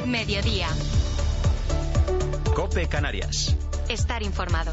Mediodía. COPE Canarias. Estar informado.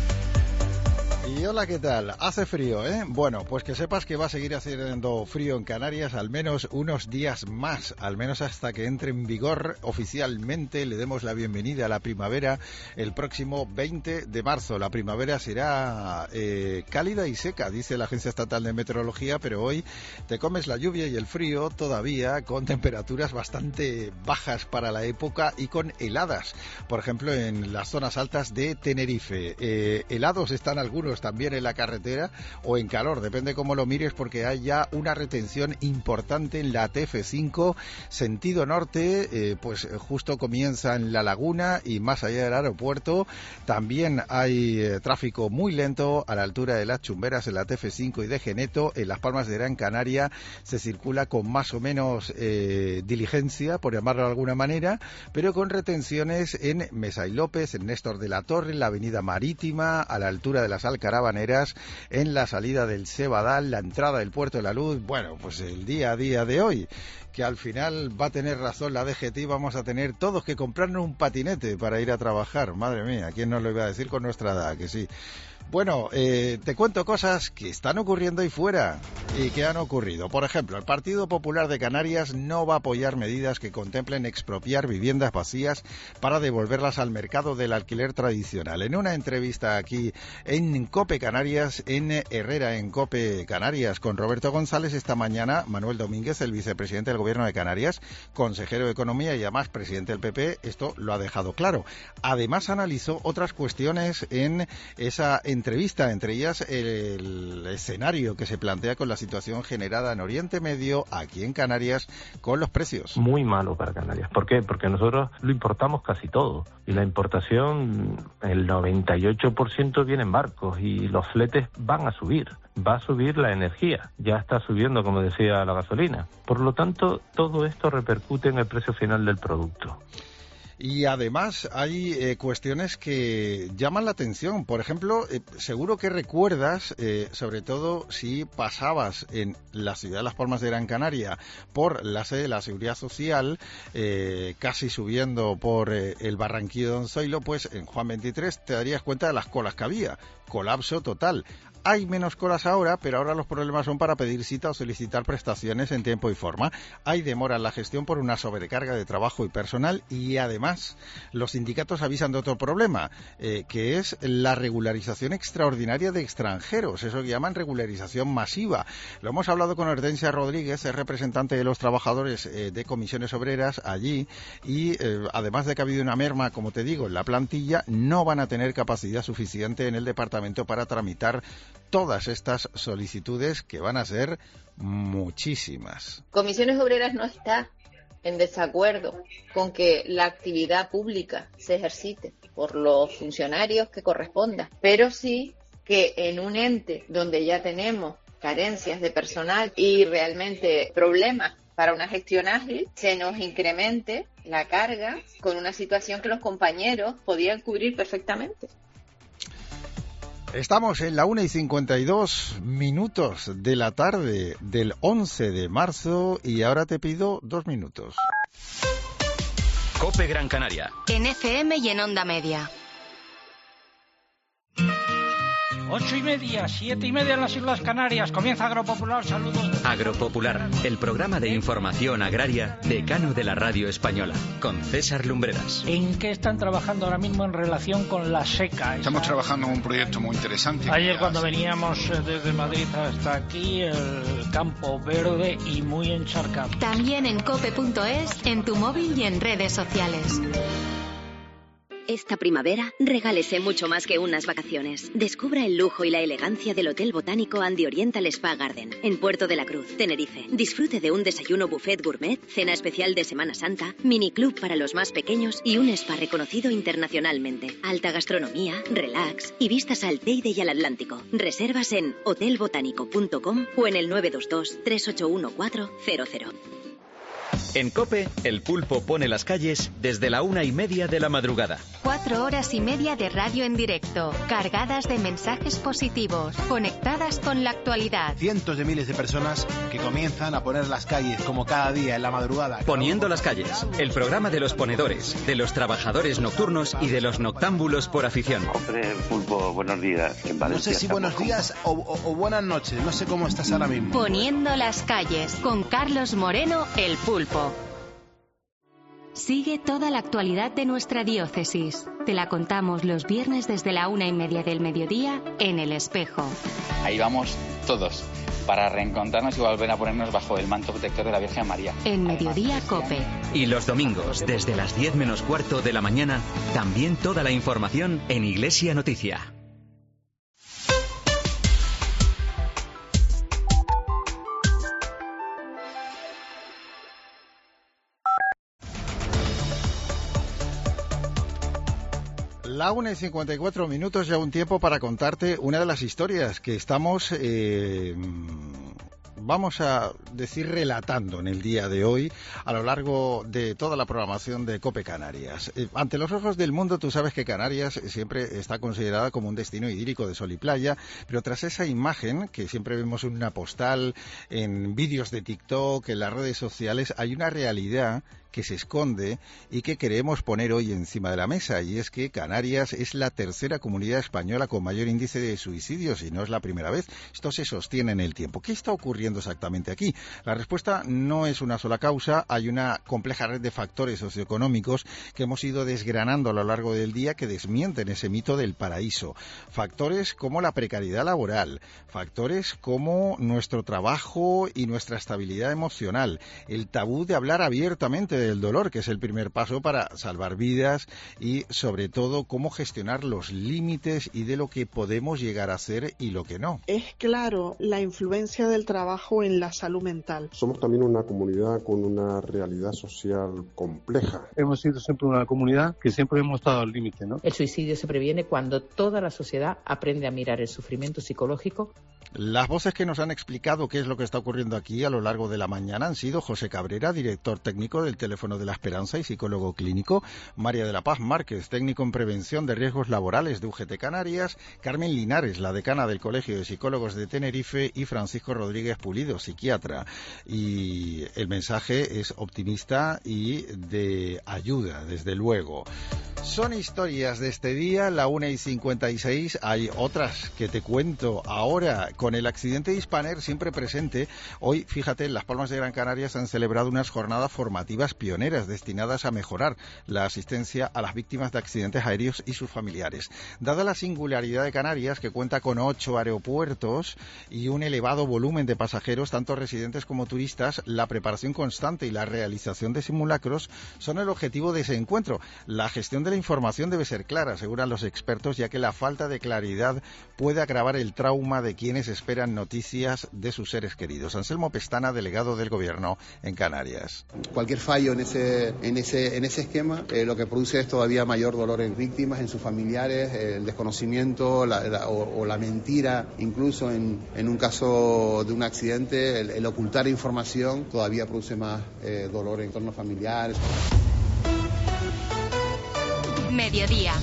Y hola, ¿qué tal? Hace frío, ¿eh? Bueno, pues que sepas que va a seguir haciendo frío en Canarias al menos unos días más, al menos hasta que entre en vigor oficialmente, le demos la bienvenida a la primavera el próximo 20 de marzo. La primavera será cálida y seca, dice la Agencia Estatal de Meteorología, pero hoy te comes la lluvia y el frío todavía con temperaturas bastante bajas para la época y con heladas, por ejemplo en las zonas altas de Tenerife. Helados están algunos también en la carretera o en calor, depende cómo lo mires, porque hay ya una retención importante en la TF5 sentido norte, pues justo comienza en La Laguna y más allá del aeropuerto. También hay tráfico muy lento a la altura de Las Chumberas en la TF5 y de Geneto. En Las Palmas de Gran Canaria se circula con más o menos diligencia, por llamarlo de alguna manera, pero con retenciones en Mesa y López, en Néstor de la Torre, en la Avenida Marítima, a la altura de las Alcarabaneras, en la salida del Sebadal, la entrada del Puerto de la Luz. Bueno, pues el día a día de hoy, que al final va a tener razón la DGT y vamos a tener todos que comprarnos un patinete para ir a trabajar. Madre mía, ¿quién nos lo iba a decir con nuestra edad? Que sí. Bueno, te cuento cosas que están ocurriendo ahí fuera y que han ocurrido. Por ejemplo, el Partido Popular de Canarias no va a apoyar medidas que contemplen expropiar viviendas vacías para devolverlas al mercado del alquiler tradicional. En una entrevista aquí en COPE Canarias, en Herrera en COPE Canarias, con Roberto González, esta mañana Manuel Domínguez, el vicepresidente del Gobierno de Canarias, consejero de Economía y además presidente del PP, esto lo ha dejado claro. Además analizó otras cuestiones en esa entrevista, entre ellas el escenario que se plantea con la situación generada en Oriente Medio, aquí en Canarias, con los precios. Muy malo para Canarias. ¿Por qué? Porque nosotros lo importamos casi todo. Y la importación, el 98% viene en barcos y los fletes van a subir. Va a subir la energía. Ya está subiendo, como decía, la gasolina. Por lo tanto, todo esto repercute en el precio final del producto. Y además hay cuestiones que llaman la atención. Por ejemplo, seguro que recuerdas, sobre todo si pasabas en la ciudad de Las Palmas de Gran Canaria por la sede de la Seguridad Social, casi subiendo por el Barranquillo de Don Zoilo, pues en Juan 23 te darías cuenta de las colas que había. Colapso total. Hay menos colas ahora, pero ahora los problemas son para pedir cita o solicitar prestaciones en tiempo y forma. Hay demora en la gestión por una sobrecarga de trabajo y personal y además los sindicatos avisan de otro problema, que es la regularización extraordinaria de extranjeros, eso que llaman regularización masiva. Lo hemos hablado con Hortensia Rodríguez, es representante de los trabajadores de comisiones obreras allí y además de que ha habido una merma, como te digo, en la plantilla, no van a tener capacidad suficiente en el departamento para tramitar todas estas solicitudes, que van a ser muchísimas. Comisiones Obreras no está en desacuerdo con que la actividad pública se ejercite por los funcionarios que corresponda, pero sí que en un ente donde ya tenemos carencias de personal y realmente problemas para una gestión ágil, se nos incremente la carga con una situación que los compañeros podían cubrir perfectamente. Estamos en la 1:52 de la tarde del 11 de marzo y ahora te pido 2 minutos. COPE Gran Canaria. En FM y en Onda Media. 8:30, 7:30 en las Islas Canarias. Comienza Agropopular. Saludos. Agropopular, el programa de información agraria decano de la radio española, con César Lumbreras. ¿En qué están trabajando ahora mismo en relación con la seca? Estamos trabajando en un proyecto muy interesante. Ayer cuando veníamos desde Madrid hasta aquí, el campo verde y muy encharcado. También en cope.es, en tu móvil y en redes sociales. Esta primavera, regálese mucho más que unas vacaciones. Descubra el lujo y la elegancia del Hotel Botánico and Oriental Spa Garden, en Puerto de la Cruz, Tenerife. Disfrute de un desayuno buffet gourmet, cena especial de Semana Santa, mini club para los más pequeños y un spa reconocido internacionalmente. Alta gastronomía, relax y vistas al Teide y al Atlántico. Reservas en hotelbotánico.com o en el 922 381400. En COPE, El Pulpo pone las calles desde la 1:30 de la madrugada. 4 horas y media de radio en directo, cargadas de mensajes positivos, conectadas con la actualidad. Cientos de miles de personas que comienzan a poner las calles como cada día en la madrugada. Poniendo las calles, el programa de los ponedores, de los trabajadores nocturnos y de los noctámbulos por afición. Hombre, Pulpo, buenos días. No sé si buenos días o buenas noches, no sé cómo estás ahora mismo. Poniendo las calles, con Carlos Moreno, El Pulpo. Sigue toda la actualidad de nuestra diócesis. Te la contamos los viernes desde la 1:30 del mediodía en El Espejo. Ahí vamos todos, para reencontrarnos y volver a ponernos bajo el manto protector de la Virgen María. En Mediodía COPE. Y los domingos, desde las 10 menos cuarto de la mañana, también toda la información en Iglesia Noticia. La 1:54, ya un tiempo para contarte una de las historias que estamos, vamos a decir, relatando en el día de hoy a lo largo de toda la programación de COPE Canarias. Ante los ojos del mundo, tú sabes que Canarias siempre está considerada como un destino idílico de sol y playa, pero tras esa imagen que siempre vemos en una postal, en vídeos de TikTok, en las redes sociales, hay una realidad que se esconde y que queremos poner hoy encima de la mesa, y es que Canarias es la tercera comunidad española con mayor índice de suicidios y no es la primera vez. Esto se sostiene en el tiempo. ¿Qué está ocurriendo exactamente aquí? La respuesta no es una sola causa, hay una compleja red de factores socioeconómicos que hemos ido desgranando a lo largo del día que desmienten ese mito del paraíso. Factores como la precariedad laboral, factores como nuestro trabajo y nuestra estabilidad emocional, el tabú de hablar abiertamente del dolor, que es el primer paso para salvar vidas, y sobre todo cómo gestionar los límites y de lo que podemos llegar a hacer y lo que no. Es claro la influencia del trabajo en la salud mental. Somos también una comunidad con una realidad social compleja. Hemos sido siempre una comunidad que siempre hemos estado al límite, ¿no? El suicidio se previene cuando toda la sociedad aprende a mirar el sufrimiento psicológico. Las voces que nos han explicado qué es lo que está ocurriendo aquí a lo largo de la mañana han sido José Cabrera, director técnico del Teléfono de la Esperanza y psicólogo clínico; María de la Paz Márquez, técnico en prevención de riesgos laborales de UGT Canarias; Carmen Linares, la decana del Colegio de Psicólogos de Tenerife; y Francisco Rodríguez Pulido, psiquiatra. Y el mensaje es optimista y de ayuda, desde luego. Son historias de este día, la 1:56. Hay otras que te cuento ahora. Con el accidente de Hispaner siempre presente, hoy, fíjate, en Las Palmas de Gran Canaria se han celebrado unas jornadas formativas pioneras destinadas a mejorar la asistencia a las víctimas de accidentes aéreos y sus familiares. Dada la singularidad de Canarias, que cuenta con 8 aeropuertos y un elevado volumen de pasajeros, tanto residentes como turistas, la preparación constante y la realización de simulacros son el objetivo de ese encuentro. La gestión de la información debe ser clara, aseguran los expertos, ya que la falta de claridad puede agravar el trauma de quienes esperan noticias de sus seres queridos. Anselmo Pestana, delegado del Gobierno en Canarias. Cualquier fallo en ese esquema lo que produce es todavía mayor dolor en víctimas, en sus familiares, el desconocimiento o la mentira, incluso en un caso de un accidente, el ocultar información todavía produce más dolor en entornos familiares. Mediodía.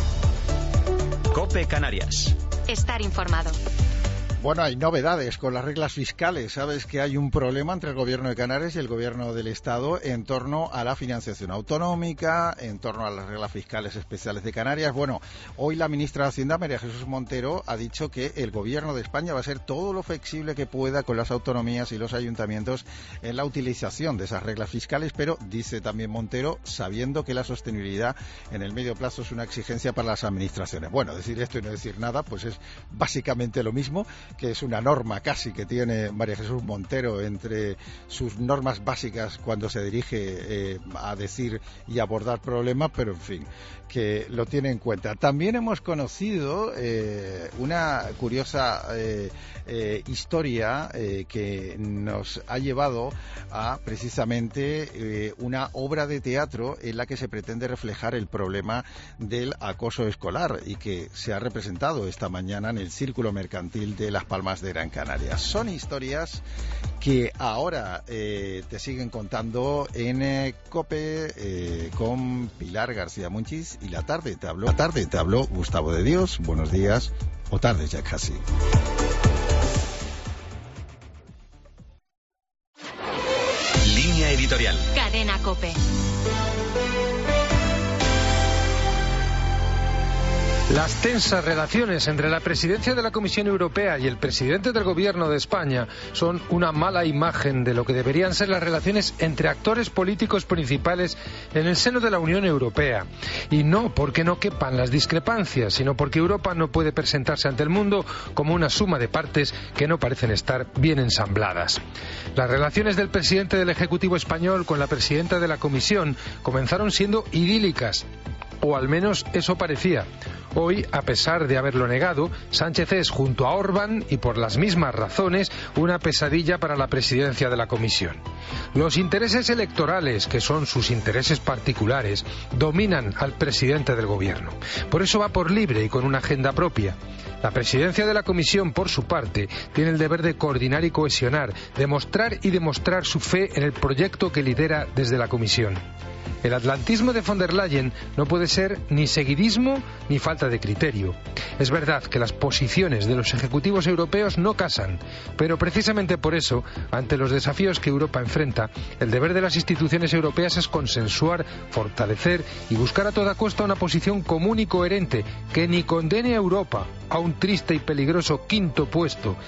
COPE Canarias. Estar informado. Bueno, hay novedades con las reglas fiscales. Sabes que hay un problema entre el Gobierno de Canarias y el Gobierno del Estado en torno a la financiación autonómica, en torno a las reglas fiscales especiales de Canarias. Bueno, hoy la ministra de Hacienda, María Jesús Montero, ha dicho que el Gobierno de España va a ser todo lo flexible que pueda con las autonomías y los ayuntamientos en la utilización de esas reglas fiscales, pero, dice también Montero, sabiendo que la sostenibilidad en el medio plazo es una exigencia para las administraciones. Bueno, decir esto y no decir nada, pues es básicamente lo mismo, que es una norma casi que tiene María Jesús Montero entre sus normas básicas cuando se dirige a decir y abordar problemas, pero en fin, que lo tiene en cuenta. También hemos conocido una curiosa historia que nos ha llevado a precisamente una obra de teatro en la que se pretende reflejar el problema del acoso escolar y que se ha representado esta mañana en el Círculo Mercantil de la Las Palmas de Gran Canaria. Son historias que ahora te siguen contando en COPE con Pilar García Monchis, y la tarde te habló Gustavo de Dios. Buenos días, o tarde ya casi. Línea editorial. Cadena COPE. Las tensas relaciones entre la presidencia de la Comisión Europea y el presidente del Gobierno de España son una mala imagen de lo que deberían ser las relaciones entre actores políticos principales en el seno de la Unión Europea. Y no porque no quepan las discrepancias, sino porque Europa no puede presentarse ante el mundo como una suma de partes que no parecen estar bien ensambladas. Las relaciones del presidente del Ejecutivo español con la presidenta de la Comisión comenzaron siendo idílicas, o al menos eso parecía. Hoy, a pesar de haberlo negado, Sánchez es, junto a Orbán, y por las mismas razones, una pesadilla para la presidencia de la Comisión. Los intereses electorales, que son sus intereses particulares, dominan al presidente del Gobierno. Por eso va por libre y con una agenda propia. La presidencia de la Comisión, por su parte, tiene el deber de coordinar y cohesionar, de mostrar y demostrar su fe en el proyecto que lidera desde la Comisión. El atlantismo de von der Leyen no puede ser ni seguidismo ni falta de criterio. Es verdad que las posiciones de los ejecutivos europeos no casan, pero precisamente por eso, ante los desafíos que Europa enfrenta, el deber de las instituciones europeas es consensuar, fortalecer y buscar a toda costa una posición común y coherente que ni condene a Europa a un triste y peligroso quinto puesto